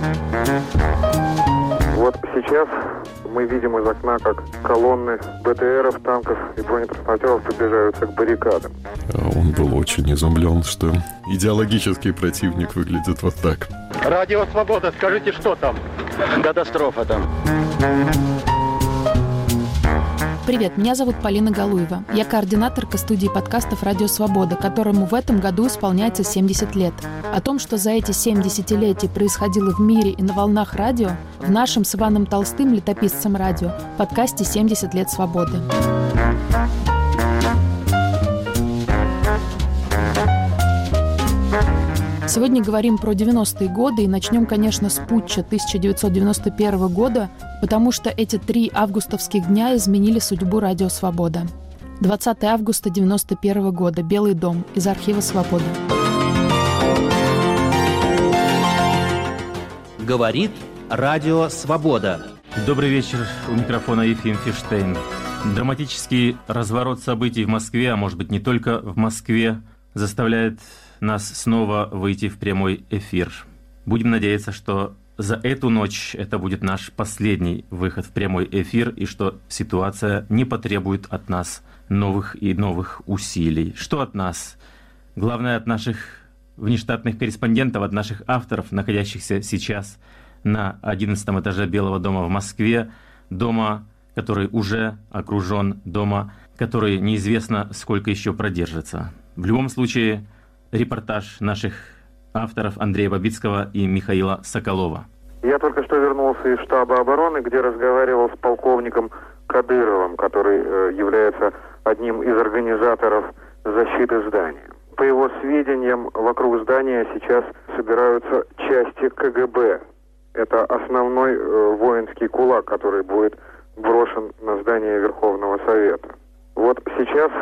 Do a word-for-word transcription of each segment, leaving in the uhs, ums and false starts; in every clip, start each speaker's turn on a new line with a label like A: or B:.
A: Вот сейчас мы видим из окна, как колонны БТРов, танков и бронетранспортеров приближаются к баррикадам.
B: Он был очень изумлен, что идеологический противник выглядит вот так.
C: Радио «Свобода», скажите, что там? Катастрофа там.
D: Привет, меня зовут Полина Галуева. Я координаторка студии подкастов «Радио Свобода», которому в этом году исполняется семьдесят лет. О том, что за эти семь десятилетий происходило в мире и на волнах радио, в нашем с Иваном Толстым, летописцем радио, подкасте «семьдесят лет свободы». Сегодня говорим про девяностые годы и начнем, конечно, с путча тысяча девятьсот девяносто первого года, потому что эти три августовских дня изменили судьбу «Радио Свобода». двадцатого августа девяносто первого года. Белый дом. Из архива «Свобода».
E: Говорит Радио Свобода.
F: Добрый вечер. У микрофона Ефим Фиштейн. Драматический разворот событий в Москве, а может быть не только в Москве, заставляет нас снова выйти в прямой эфир. Будем надеяться, что за эту ночь это будет наш последний выход в прямой эфир и что ситуация не потребует от нас новых и новых усилий. Что от нас? Главное, от наших внештатных корреспондентов, от наших авторов, находящихся сейчас на одиннадцатом этаже Белого дома в Москве, дома, который уже окружен, дома, который неизвестно, сколько еще продержится. В любом случае, репортаж наших авторов Андрея Бабицкого и Михаила Соколова.
A: Я только что вернулся из штаба обороны, где разговаривал с полковником Кадыровым, который э, является одним из организаторов защиты здания. По его сведениям, вокруг здания сейчас собираются части КГБ. Это основной э, воинский кулак, который будет брошен на здание Верховного Совета. Вот сейчас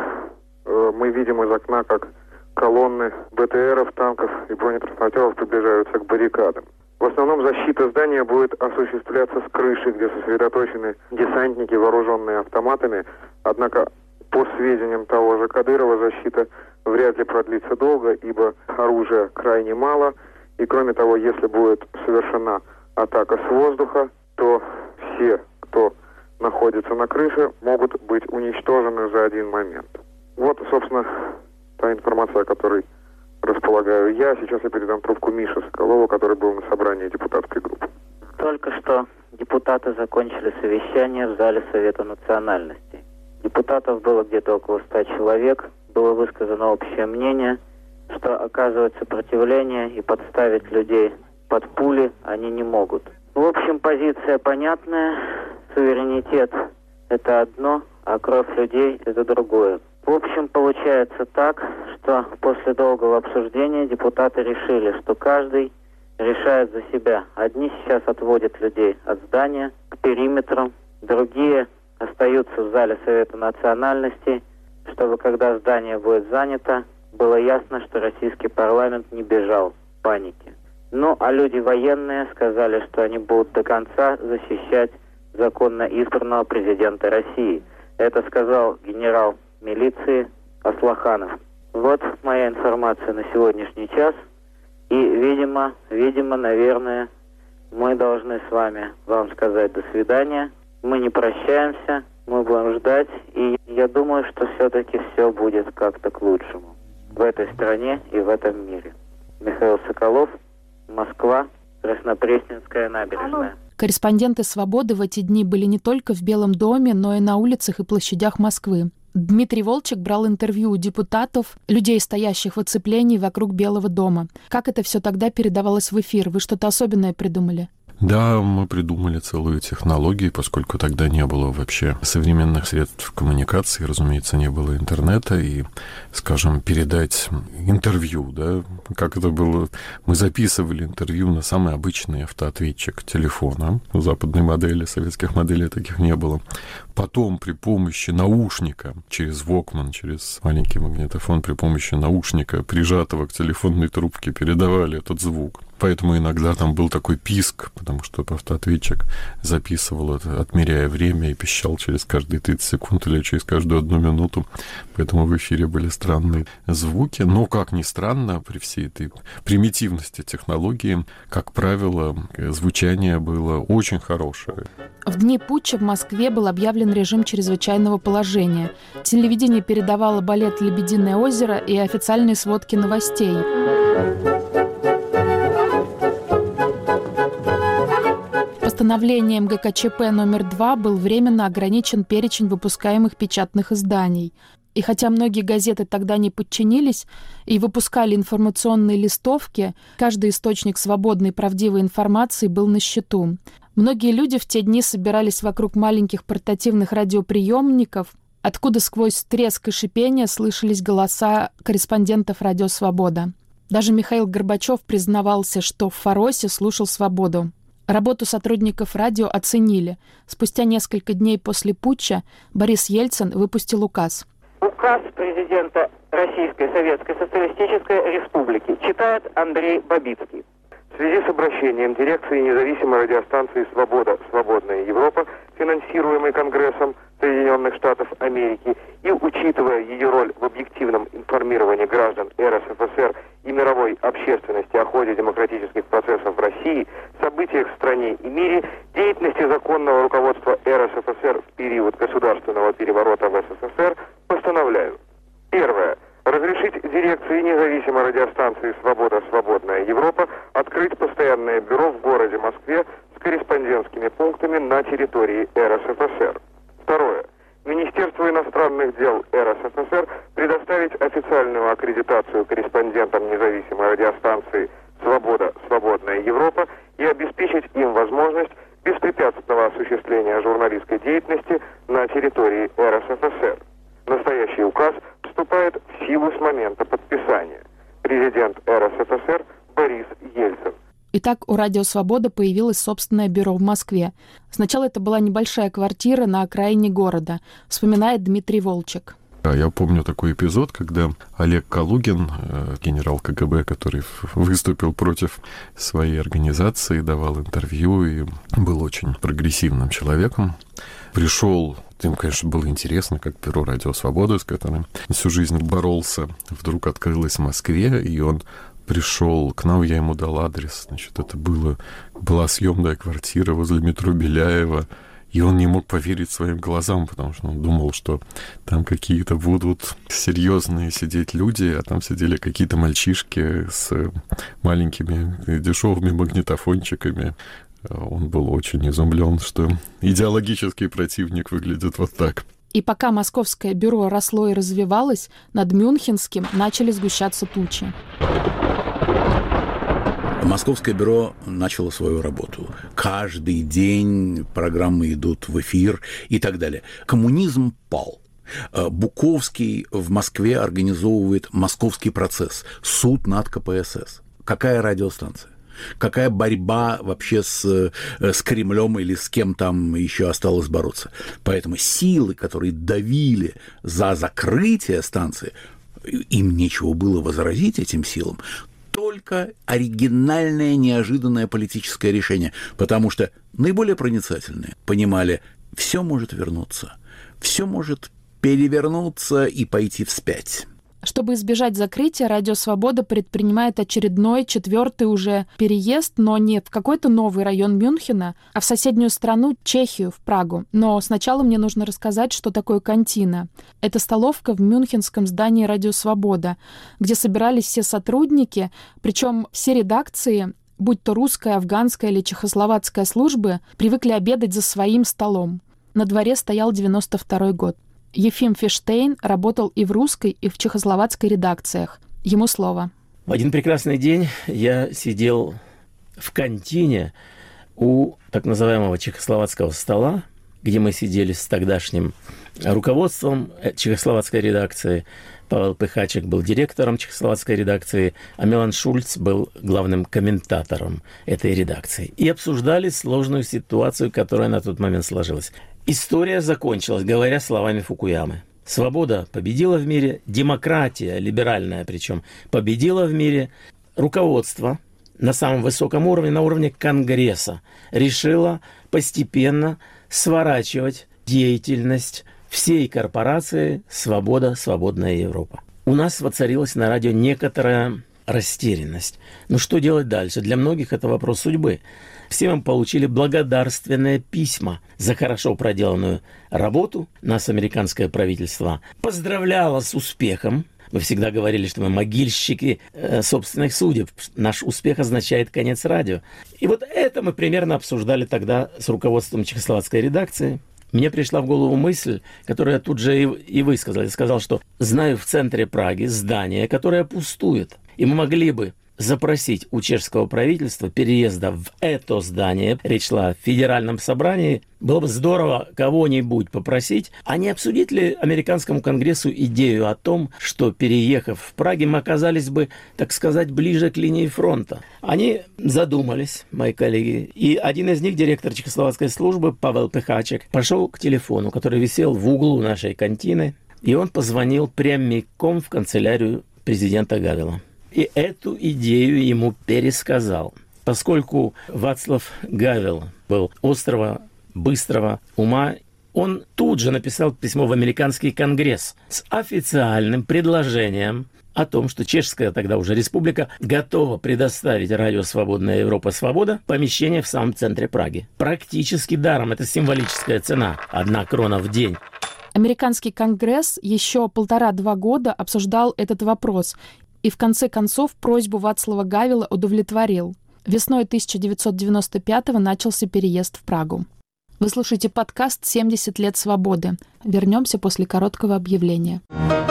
A: э, мы видим из окна, как колонны БТРов, танков и бронетранспортеров приближаются к баррикадам. В основном защита здания будет осуществляться с крыши, где сосредоточены десантники, вооруженные автоматами. Однако, по сведениям того же Кадырова, защита вряд ли продлится долго, ибо оружия крайне мало. И кроме того, если будет совершена атака с воздуха, то все, кто находится на крыше, могут быть уничтожены за один момент. Вот, собственно, та информация, о которой располагаю я. Сейчас я передам трубку Мише Соколову, который был на собрании депутатской группы.
G: Только что депутаты закончили совещание в зале Совета национальностей. Депутатов было где-то около ста человек. Было высказано общее мнение, что оказывать сопротивление и подставить людей под пули они не могут. В общем, позиция понятная. Суверенитет – это одно, а кровь людей – это другое. В общем, получается так, что после долгого обсуждения депутаты решили, что каждый решает за себя. Одни сейчас отводят людей от здания к периметру, другие остаются в зале Совета национальностей, чтобы когда здание будет занято, было ясно, что российский парламент не бежал в панике. Ну, а люди военные сказали, что они будут до конца защищать законно избранного президента России. Это сказал генерал милиции Аслаханов. Вот моя информация на сегодняшний час. И, видимо, видимо, наверное, мы должны с вами вам сказать до свидания. Мы не прощаемся, мы будем ждать. И я думаю, что все-таки все будет как-то к лучшему в этой стране и в этом мире. Михаил Соколов, Москва, Краснопресненская набережная.
D: Корреспонденты «Свободы» в эти дни были не только в Белом доме, но и на улицах и площадях Москвы. Дмитрий Волчек брал интервью у депутатов, людей, стоящих в оцеплении вокруг Белого дома. Как это все тогда передавалось в эфир? Вы что-то особенное придумали?
B: Да, мы придумали целую технологию, поскольку тогда не было вообще современных средств коммуникации, разумеется, не было интернета, и, скажем, передать интервью, да, как это было, мы записывали интервью на самый обычный автоответчик телефона, западной модели, советских моделей таких не было. Потом при помощи наушника, через Walkman, через маленький магнитофон, при помощи наушника, прижатого к телефонной трубке, передавали этот звук. Поэтому иногда там был такой писк, потому что автоответчик записывал это, отмеряя время, и пищал через каждые тридцать секунд или через каждую одну минуту. Поэтому в эфире были странные звуки. Но, как ни странно, при всей этой примитивности технологии, как правило, звучание было очень хорошее.
D: В дни путча в Москве был объявлен режим чрезвычайного положения. Телевидение передавало балет «Лебединое озеро» и официальные сводки новостей. Постановлением гэ ка че пэ номер два был временно ограничен перечень выпускаемых печатных изданий. И хотя многие газеты тогда не подчинились и выпускали информационные листовки, каждый источник свободной и правдивой информации был на счету. Многие люди в те дни собирались вокруг маленьких портативных радиоприемников, откуда сквозь треск и шипение слышались голоса корреспондентов «Радио Свобода». Даже Михаил Горбачев признавался, что в Фаросе слушал «Свободу». Работу сотрудников радио оценили. Спустя несколько дней после путча Борис Ельцин выпустил указ.
G: Указ президента Российской Советской Социалистической Республики читает Андрей Бабицкий.
A: В связи с обращением дирекции независимой радиостанции «Свобода. Свободная Европа», финансируемой Конгрессом Соединенных Штатов Америки, и учитывая ее роль в объективном информировании граждан эр эс эф эс эр и мировой общественности о ходе демократических процессов в России, событиях в стране и мире, деятельности законного руководства эр эс эф эс эр в период государственного переворота в эс эс эс эр, постановляю. Первое. Разрешить дирекции независимой радиостанции «Свобода. Свободная Европа» открыть постоянное бюро в городе Москве с корреспондентскими пунктами на территории эр эс эф эс эр. Второе. Министерству иностранных дел эр эс эф эс эр предоставить официальную аккредитацию корреспондентам независимой радиостанции «Свобода. Свободная Европа» и обеспечить им возможность беспрепятственного осуществления журналистской деятельности на территории эр эс эф эс эр. Настоящий указ вступает в силу с момента подписания. Президент эр эс эф эс эр Борис Ельцин.
D: Итак, у «Радио Свобода» появилось собственное бюро в Москве. Сначала это была небольшая квартира на окраине города, вспоминает Дмитрий Волчек.
B: Да, я помню такой эпизод, когда Олег Калугин, генерал ка гэ бэ, который выступил против своей организации, давал интервью и был очень прогрессивным человеком, пришел. Им, конечно, было интересно, как бюро «Радио Свобода», с которым всю жизнь боролся, вдруг открылось в Москве, и он пришел к нам, я ему дал адрес. Значит, это было, была съемная квартира возле метро Беляева, и он не мог поверить своим глазам, потому что он думал, что там какие-то будут серьезные сидеть люди, а там сидели какие-то мальчишки с маленькими дешевыми магнитофончиками. Он был очень изумлен, что идеологический противник выглядит вот так.
D: И пока московское бюро росло и развивалось, над Мюнхенским начали сгущаться тучи.
H: Московское бюро начало свою работу. Каждый день программы идут в эфир и так далее. Коммунизм пал. Буковский в Москве организовывает «Московский процесс», суд над ка пэ эс эс. Какая радиостанция? Какая борьба вообще с, с Кремлем или с кем там еще осталось бороться? Поэтому силы, которые давили за закрытие станции, им нечего было возразить этим силам. Только оригинальное, неожиданное политическое решение, потому что наиболее проницательные понимали, все может вернуться, все может перевернуться и пойти вспять.
D: Чтобы избежать закрытия, «Радио Свобода» предпринимает очередной, четвертый уже переезд, но не в какой-то новый район Мюнхена, а в соседнюю страну, Чехию, в Прагу. Но сначала мне нужно рассказать, что такое кантина. Это столовка в мюнхенском здании «Радио Свобода», где собирались все сотрудники, причем все редакции, будь то русская, афганская или чехословацкая службы, привыкли обедать за своим столом. На дворе стоял девяносто второй год. Ефим Фиштейн работал и в русской, и в чехословацкой редакциях. Ему слово.
I: В один прекрасный день я сидел в кантине у так называемого чехословацкого стола, где мы сидели с тогдашним руководством чехословацкой редакции. Павел Пыхачек был директором чехословацкой редакции, а Милан Шульц был главным комментатором этой редакции. И обсуждали сложную ситуацию, которая на тот момент сложилась. История закончилась, говоря словами Фукуямы. Свобода победила в мире, демократия, либеральная причем, победила в мире. Руководство на самом высоком уровне, на уровне Конгресса, решила постепенно сворачивать деятельность всей корпорации «Свобода, свободная Европа». У нас воцарилась на радио некоторая растерянность. Ну что делать дальше? Для многих это вопрос судьбы. Все мы получили благодарственные письма за хорошо проделанную работу. Нас американское правительство поздравляло с успехом. Мы всегда говорили, что мы могильщики э, собственных судеб. Наш успех означает конец радио. И вот это мы примерно обсуждали тогда с руководством чехословацкой редакции. Мне пришла в голову мысль, которую я тут же и, и высказал. Я сказал, что знаю в центре Праги здание, которое пустует. И мы могли бы запросить у чешского правительства переезда в это здание. Речь шла о федеральном собрании. Было бы здорово кого-нибудь попросить, а не обсудить ли американскому конгрессу идею о том, что, переехав в Праге, мы оказались бы, так сказать, ближе к линии фронта. Они задумались, мои коллеги, и один из них, директор чехословацкой службы Павел Пехачек, пошел к телефону, который висел в углу нашей кантины, и он позвонил прямиком в канцелярию президента Гавела. И эту идею ему пересказал. Поскольку Вацлав Гавел был острого, быстрого ума, он тут же написал письмо в американский конгресс с официальным предложением о том, что чешская тогда уже республика готова предоставить радио «Свободная Европа, Свобода» помещение в самом центре Праги. Практически даром. Это символическая цена. Одна крона в день.
D: Американский конгресс еще полтора-два года обсуждал этот вопрос и в конце концов просьбу Вацлава Гавела удовлетворил. Весной тысяча девятьсот девяносто пятого начался переезд в Прагу. Вы слушаете подкаст «семьдесят лет свободы». Вернемся после короткого объявления.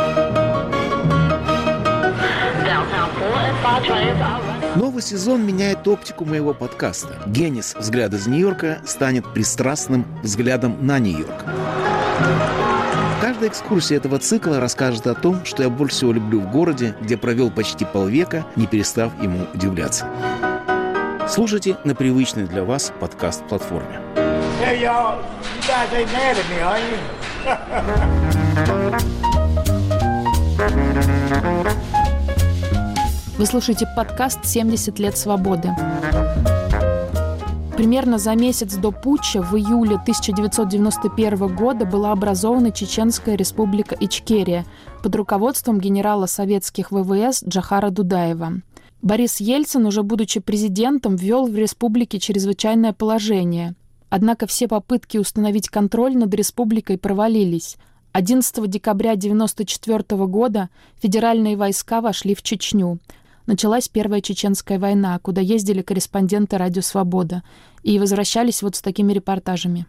J: Новый сезон меняет оптику моего подкаста. Генис «Взгляд из Нью-Йорка» станет пристрастным взглядом на Нью-Йорк. Каждая экскурсия этого цикла расскажет о том, что я больше всего люблю в городе, где провел почти полвека, не перестав ему удивляться. Слушайте на привычной для вас подкаст-платформе.
K: Hey, y'all, you guys ain't mad at me, are you?
D: Вы слушаете подкаст «семьдесят лет свободы». Примерно за месяц до путча в июле тысяча девятьсот девяносто первого года была образована Чеченская республика Ичкерия под руководством генерала советских ВВС Джохара Дудаева. Борис Ельцин, уже будучи президентом, ввел в республике чрезвычайное положение. Однако все попытки установить контроль над республикой провалились. одиннадцатого декабря тысяча девятьсот девяносто четвёртого года федеральные войска вошли в Чечню. Началась Первая Чеченская война, куда ездили корреспонденты «Радио Свобода» и возвращались вот с такими репортажами.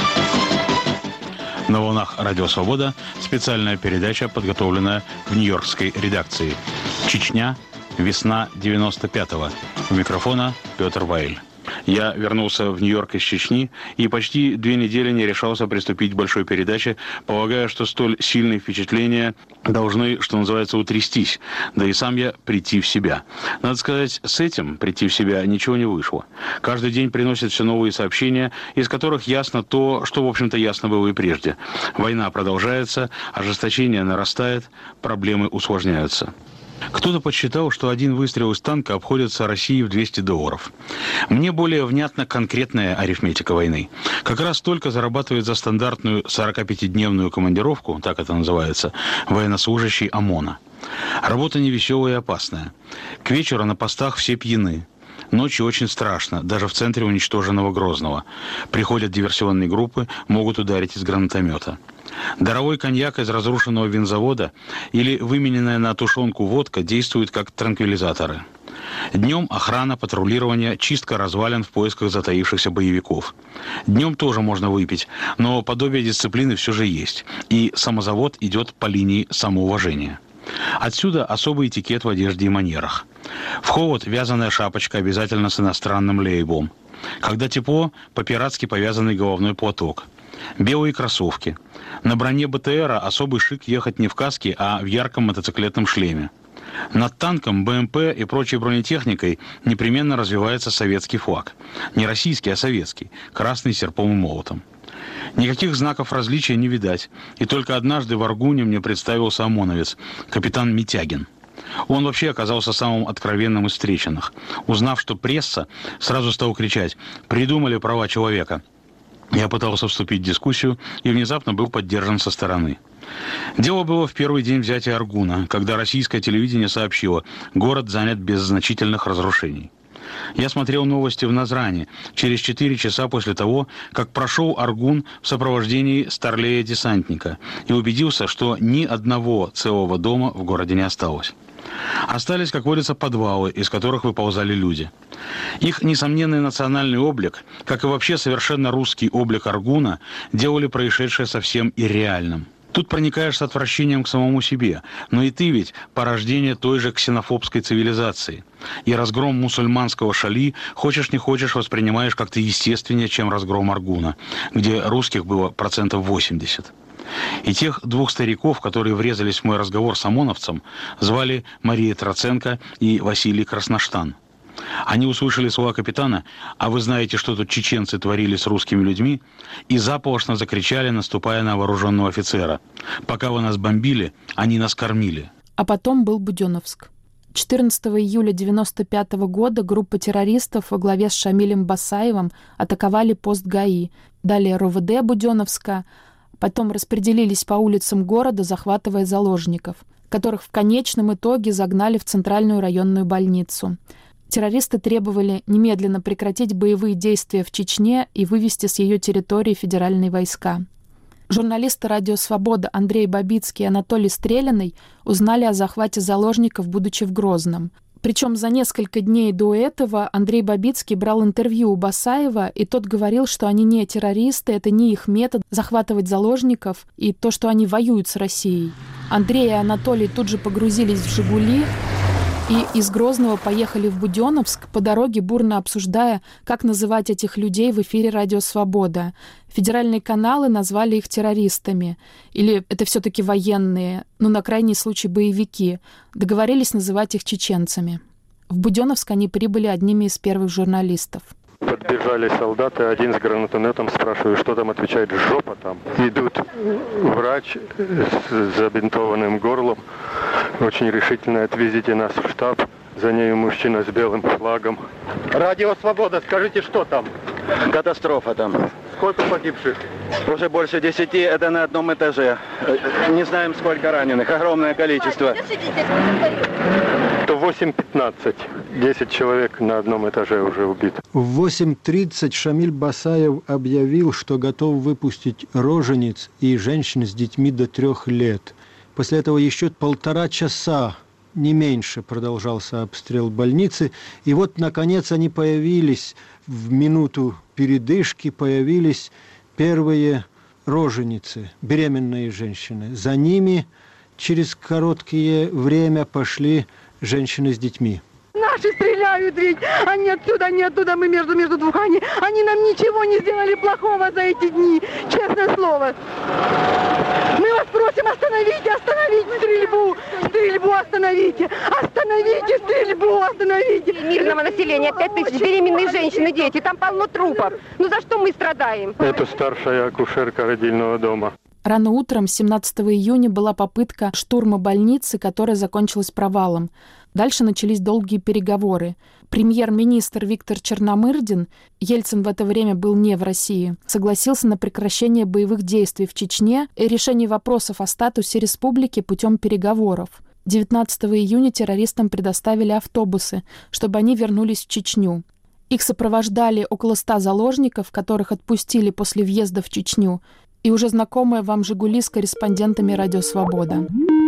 L: На волнах «Радио Свобода» специальная передача, подготовленная в нью-йоркской редакции. Чечня. Весна девяносто пятого. У микрофона Петр Вайль. Я вернулся в Нью-Йорк из Чечни и почти две недели не решался приступить к большой передаче, полагая, что столь сильные впечатления должны, что называется, утрястись, да и сам я прийти в себя. Надо сказать, с этим прийти в себя ничего не вышло. Каждый день приносят все новые сообщения, из которых ясно то, что, в общем-то, ясно было и прежде. Война продолжается, ожесточение нарастает, проблемы усложняются. Кто-то подсчитал, что один выстрел из танка обходится России в двести долларов. Мне более внятна конкретная арифметика войны. Как раз столько зарабатывает за стандартную сорокапятидневную командировку, так это называется, военнослужащий ОМОНа. Работа невеселая и опасная. К вечеру на постах все пьяны. Ночью очень страшно, даже в центре уничтоженного Грозного. Приходят диверсионные группы, могут ударить из гранатомета. Даровой коньяк из разрушенного винзавода или вымененная на тушенку водка действуют как транквилизаторы. Днем охрана, патрулирование, чистка развалин в поисках затаившихся боевиков. Днем тоже можно выпить, но подобие дисциплины все же есть, и самозавод идет по линии самоуважения. Отсюда особый этикет в одежде и манерах. В холод вязаная шапочка обязательно с иностранным лейблом. Когда тепло, по-пиратски повязанный головной платок. Белые кроссовки. На броне БТРа особый шик ехать не в каске, а в ярком мотоциклетном шлеме. Над танком, БМП и прочей бронетехникой непременно развивается советский флаг. Не российский, а советский. Красный с серпом и молотом. Никаких знаков различия не видать. И только однажды в Аргуне мне представился ОМОНовец, капитан Митягин. Он вообще оказался самым откровенным из встреченных. Узнав, что пресса, сразу стал кричать: «Придумали права человека». Я пытался вступить в дискуссию и внезапно был поддержан со стороны. Дело было в первый день взятия Аргуна, когда российское телевидение сообщило: город занят без значительных разрушений. Я смотрел новости в Назране через четыре часа после того, как прошел Аргун в сопровождении старлея-десантника и убедился, что ни одного целого дома в городе не осталось. Остались, как водится, подвалы, из которых выползали люди. Их несомненный национальный облик, как и вообще совершенно русский облик Аргуна, делали происшедшее совсем ирреальным. Тут проникаешь с отвращением к самому себе, но и ты ведь порождение той же ксенофобской цивилизации. И разгром мусульманского Шали, хочешь не хочешь, воспринимаешь как-то естественнее, чем разгром Аргуна, где русских было процентов восемьдесят. И тех двух стариков, которые врезались в мой разговор с ОМОНовцем, звали Мария Троценко и Василий Красноштан. Они услышали слова капитана: «А вы знаете, что тут чеченцы творили с русскими людьми?» и заполошно закричали, наступая на вооруженного офицера: «Пока вы нас бомбили, они нас кормили».
D: А потом был Буденновск. четырнадцатого июля девяносто пятого года группа террористов во главе с Шамилем Басаевым атаковали пост ГАИ, далее РОВД Буденновска, потом распределились по улицам города, захватывая заложников, которых в конечном итоге загнали в центральную районную больницу. Террористы требовали немедленно прекратить боевые действия в Чечне и вывести с ее территории федеральные войска. Журналисты «Радио Свобода» Андрей Бабицкий и Анатолий Стрелянный узнали о захвате заложников, будучи в Грозном. Причем за несколько дней до этого Андрей Бабицкий брал интервью у Басаева, и тот говорил, что они не террористы, это не их метод захватывать заложников и то, что они воюют с Россией. Андрей и Анатолий тут же погрузились в «Жигули» и из Грозного поехали в Буденновск, по дороге бурно обсуждая, как называть этих людей в эфире «Радио Свобода». Федеральные каналы назвали их террористами. Или это все-таки военные, ну, на крайний случай, боевики. Договорились называть их чеченцами. В Буденновск они прибыли одними из первых журналистов.
C: Подбежали солдаты, один с гранатометом, спрашиваю, что там, отвечает: жопа там. Идут врач с забинтованным горлом, очень решительно: отвезите нас в штаб. За нею мужчина с белым флагом.
M: Радио Свобода, скажите, что там?
N: Катастрофа там.
M: Сколько погибших?
N: Уже больше десяти, это на одном этаже. Не знаем, сколько раненых, огромное количество.
C: То восемь пятнадцать. десять человек на одном этаже уже убит.
O: В восемь тридцать Шамиль Басаев объявил, что готов выпустить рожениц и женщин с детьми до трех лет. После этого еще полтора часа, не меньше, продолжался обстрел больницы. И вот, наконец, они появились, в минуту передышки появились первые роженицы, беременные женщины. За ними через короткое время пошли женщины с детьми.
P: Наши стреляют ведь, они отсюда, они оттуда, мы между, между двух, они, они нам ничего не сделали плохого за эти дни, честное слово. Мы вас просим, остановите, остановите стрельбу, стрельбу остановите, остановите стрельбу, остановите.
Q: Мирного населения, пять тысяч беременные женщины, дети, там полно трупов. Ну за что мы страдаем?
C: Это старшая акушерка родильного дома.
D: Рано утром, семнадцатого июня, была попытка штурма больницы, которая закончилась провалом. Дальше начались долгие переговоры. Премьер-министр Виктор Черномырдин, Ельцин в это время был не в России, согласился на прекращение боевых действий в Чечне и решение вопросов о статусе республики путем переговоров. девятнадцатого июня террористам предоставили автобусы, чтобы они вернулись в Чечню. Их сопровождали около ста заложников, которых отпустили после въезда в Чечню, и уже знакомая вам «Жигули» с корреспондентами «Радио Свобода».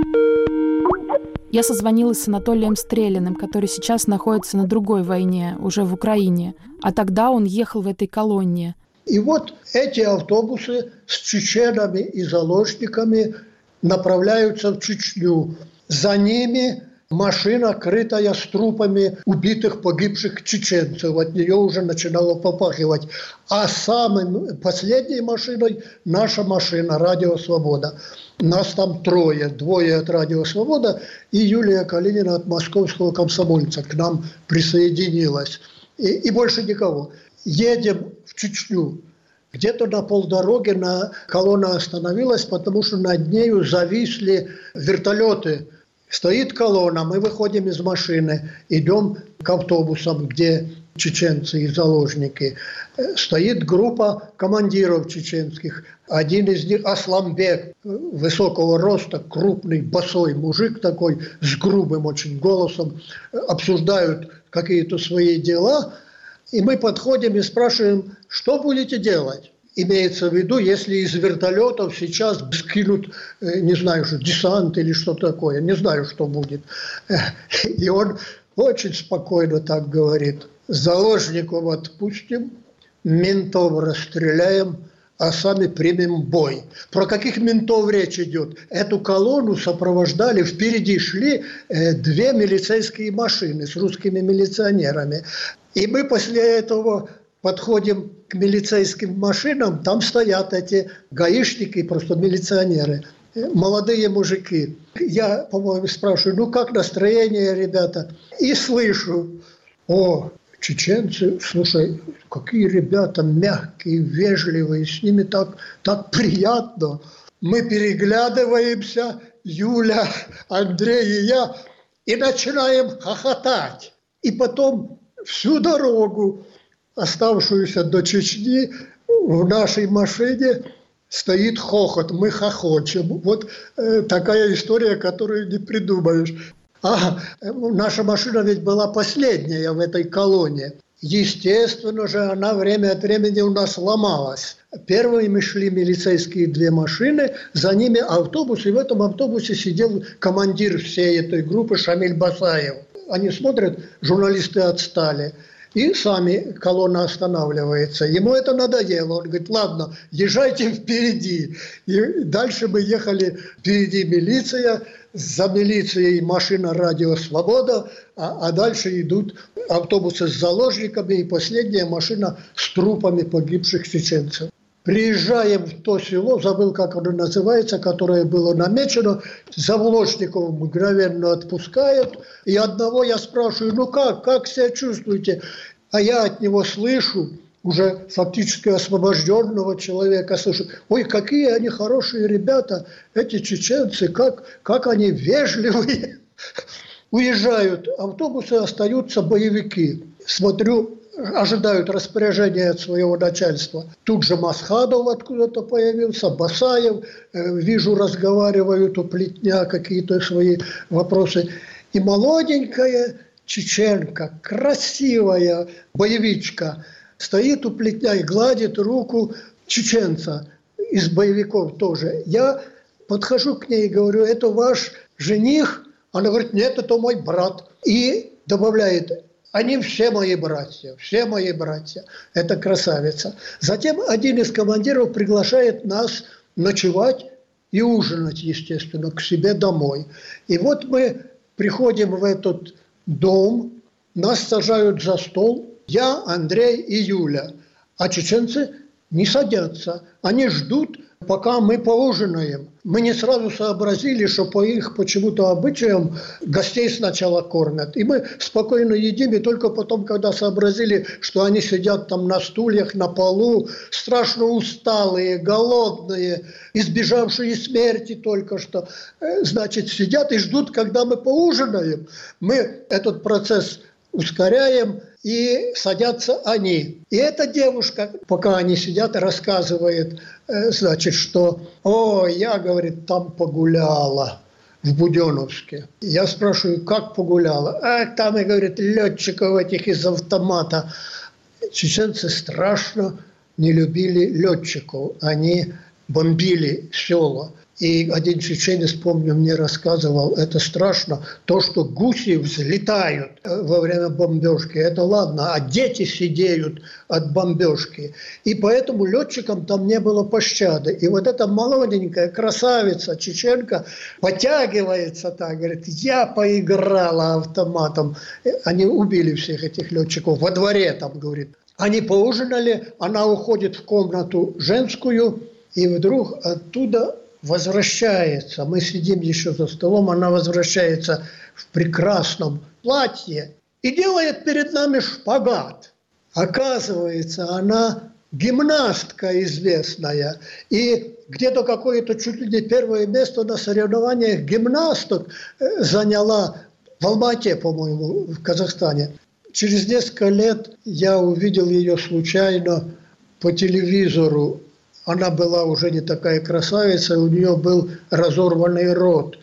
D: Я созвонилась с Анатолием Стрелянным, который сейчас находится на другой войне, уже в Украине. А тогда он ехал в этой колонне.
R: И вот эти автобусы с чеченами и заложниками направляются в Чечню. За ними машина, крытая с трупами убитых, погибших чеченцев. От нее уже начинало попахивать. А самой последней машиной наша машина «Радио Свобода». Нас там трое. Двое от «Радио Свобода» и Юлия Калинина от «Московского комсомольца» к нам присоединилась. И, и больше никого. Едем в Чечню. Где-то на полдороги на колонна остановилась, потому что над нею зависли вертолеты Стоит колонна, мы выходим из машины, идем к автобусам, где чеченцы и заложники. Стоит группа командиров чеченских. Один из них Асламбек, высокого роста, крупный, босой мужик такой, с грубым очень голосом. Обсуждают какие-то свои дела. И мы подходим и спрашиваем, что будете делать? Имеется в виду, если из вертолетов сейчас скинут, не знаю, что десант или что такое, не знаю, что будет. И он очень спокойно так говорит: заложников отпустим, ментов расстреляем, а сами примем бой. Про каких ментов речь идет? Эту колонну сопровождали, впереди шли две милицейские машины с русскими милиционерами. И мы после этого подходим к милицейским машинам, там стоят эти гаишники, просто милиционеры, молодые мужики. Я, по-моему, спрашиваю, ну как настроение, ребята? И слышу: о, чеченцы, слушай, какие ребята мягкие, вежливые, с ними так, так приятно. Мы переглядываемся, Юля, Андрей и я, и начинаем хохотать. И потом всю дорогу, оставшуюся до Чечни, в нашей машине стоит хохот, мы хохочем. Вот э, такая история, которую не придумаешь. А наша машина ведь была последняя в этой колонне. Естественно же, она время от времени у нас ломалась. Первыми шли милицейские две машины, за ними автобус, и в этом автобусе сидел командир всей этой группы Шамиль Басаев. Они смотрят, журналисты отстали. И сами колонна останавливается. Ему это надоело. Он говорит: ладно, езжайте впереди. И дальше мы ехали, впереди милиция, за милицией машина «Радио Свобода», а, а дальше идут автобусы с заложниками и последняя машина с трупами погибших чеченцев. Приезжаем в то село, забыл, как оно называется, которое было намечено, заложников мгновенно отпускают. И одного я спрашиваю: ну как, как себя чувствуете? А я от него слышу, уже фактически освобожденного человека, слышу: ой, какие они хорошие ребята, эти чеченцы, как, как они вежливые. Уезжают автобусы, остаются боевики. Смотрю, ожидают распоряжения от своего начальства. Тут же Масхадов откуда-то появился, Басаев, э, вижу, разговаривают у плетня какие-то свои вопросы. И молоденькая чеченка, красивая боевичка, стоит у плетня и гладит руку чеченца из боевиков тоже. Я подхожу к ней и говорю: это ваш жених? Она говорит: нет, это мой брат. И добавляет: они все мои братья, все мои братья. Это красавица. Затем один из командиров приглашает нас ночевать и ужинать, естественно, к себе домой. И вот мы приходим в этот дом, нас сажают за стол, я, Андрей и Юля. А чеченцы не садятся, они ждут, пока мы поужинаем. Мы не сразу сообразили, что по их почему-то обычаям гостей сначала кормят. И мы спокойно едим, и только потом, когда сообразили, что они сидят там на стульях, на полу, страшно усталые, голодные, избежавшие смерти только что, значит, сидят и ждут, когда мы поужинаем. Мы этот процесс ускоряем, и садятся они. И эта девушка, пока они сидят, рассказывает, значит, что «О, я, говорит, там погуляла в Буденновске». Я спрашиваю: как погуляла? А там, и говорит, летчиков этих из автомата. Чеченцы страшно не любили летчиков. Они бомбили села. И один чеченец, помню, мне рассказывал: это страшно, то, что гуси взлетают во время бомбежки, это ладно, а дети сидеют от бомбежки. И поэтому летчикам там не было пощады. И вот эта молоденькая красавица чеченка потягивается так, говорит: я поиграла автоматом. Они убили всех этих летчиков во дворе, там, говорит. Они поужинали, она уходит в комнату женскую, и вдруг оттуда возвращается. Мы сидим еще за столом, она возвращается в прекрасном платье и делает перед нами шпагат. Оказывается, она гимнастка известная. И где-то какое-то чуть ли не первое место на соревнованиях гимнасток заняла в Алмате, по-моему, в Казахстане. Через несколько лет я увидел ее случайно по телевизору. Она была уже не такая красавица, у нее был разорванный рот,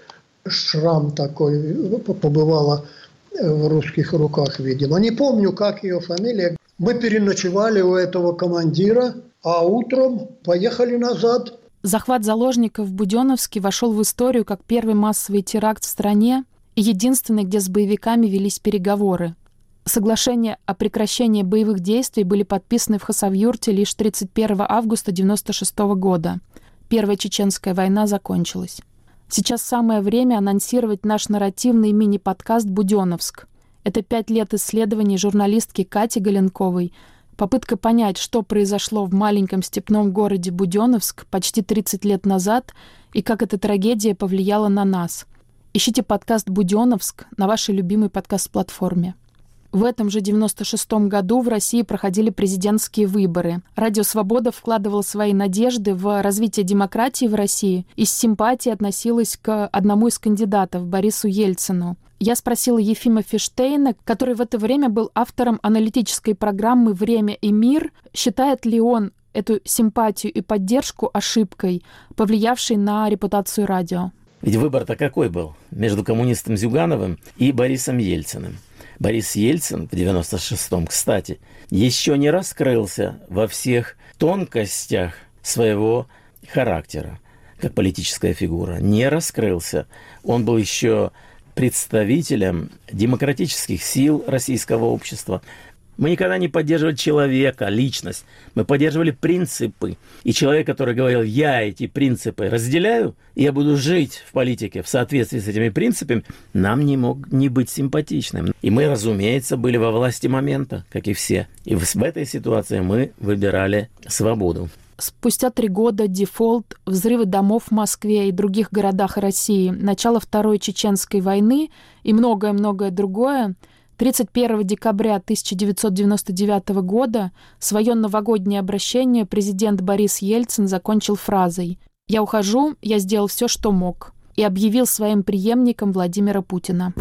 R: шрам такой, побывала в русских руках, видимо. Не помню, как ее фамилия. Мы переночевали у этого командира, а утром поехали назад.
D: Захват заложников в Буденновске вошел в историю как первый массовый теракт в стране и единственный, где с боевиками велись переговоры. Соглашения о прекращении боевых действий были подписаны в Хасавюрте лишь тридцать первого августа девяносто шестого года. Первая чеченская война закончилась. Сейчас самое время анонсировать наш нарративный мини-подкаст «Буденновск». Это пять лет исследований журналистки Кати Галенковой, попытка понять, что произошло в маленьком степном городе Буденновск почти тридцать лет назад и как эта трагедия повлияла на нас. Ищите подкаст «Буденновск» на вашей любимой подкаст-платформе. В этом же девяносто шестом году в России проходили президентские выборы. Радио «Свобода» вкладывало свои надежды в развитие демократии в России и с симпатией относилась к одному из кандидатов, Борису Ельцину. Я спросила Ефима Фиштейна, который в это время был автором аналитической программы «Время и мир», считает ли он эту симпатию и поддержку ошибкой, повлиявшей на репутацию радио.
I: Ведь выбор-то какой был? Между коммунистом Зюгановым и Борисом Ельциным. Борис Ельцин в девяносто шестом, кстати, еще не раскрылся во всех тонкостях своего характера, как политическая фигура. Не раскрылся. Он был еще представителем демократических сил российского общества. Мы никогда не поддерживали человека, личность. Мы поддерживали принципы. И человек, который говорил, я эти принципы разделяю, и я буду жить в политике в соответствии с этими принципами, нам не мог не быть симпатичным. И мы, разумеется, были во власти момента, как и все. И в этой ситуации мы выбирали свободу.
D: Спустя три года дефолт, взрывы домов в Москве и других городах России, начало Второй Чеченской войны и многое-многое другое, тридцать первого декабря тысяча девятьсот девяносто девятого года свое новогоднее обращение президент Борис Ельцин закончил фразой «Я ухожу, я сделал все, что мог» и объявил своим преемником Владимира Путина.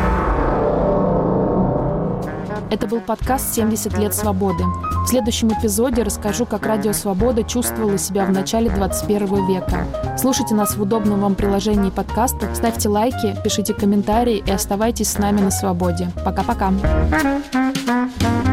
D: Это был подкаст «семьдесят лет свободы». В следующем эпизоде расскажу, как Радио Свобода чувствовало себя в начале двадцать первого века. Слушайте нас в удобном вам приложении подкастов, ставьте лайки, пишите комментарии и оставайтесь с нами на свободе. Пока-пока.